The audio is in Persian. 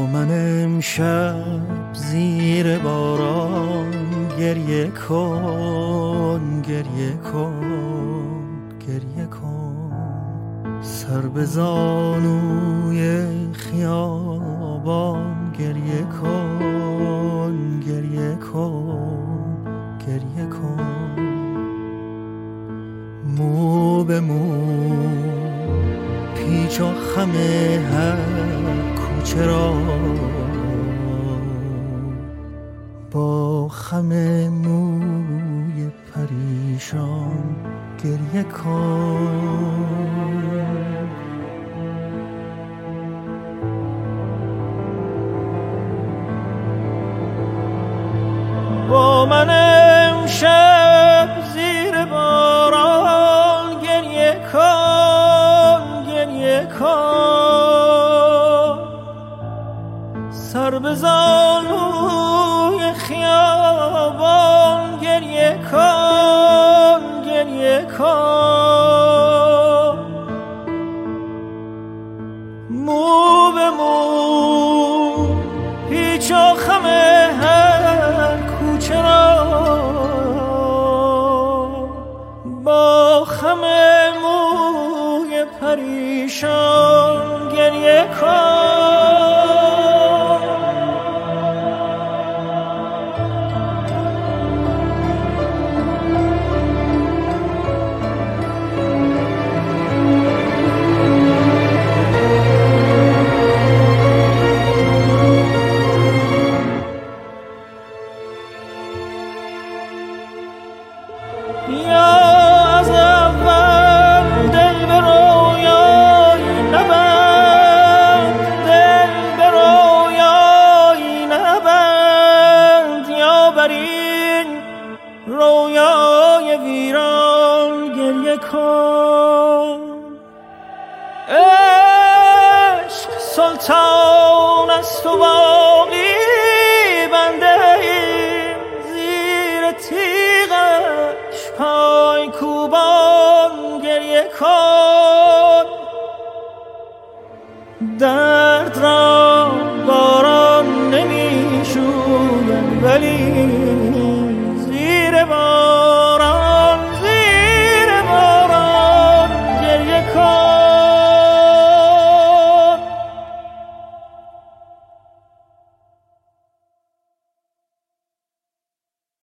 من امشب زیر باران گریه کن، گریه کن، گریه کن. سر به زانوی خیابان گریه کن، گریه کن، گریه کن. مو به مو پیچ و خم هر کوچه را با خم موی پریشان گریه کن. با من امشب زیر باران گریه کن، گریه کن. سر به زانوی خیابان گریه کن، گریه کن. مو به مو پیچ و خم هر کوچه را با خم موی پریشان گریه کن. رویای ویران گریه کن. عشق سلطان است و باقی بنده ایم، زیر تیغش پای کوبان گریه کن. درد را باران نمی شوید ولی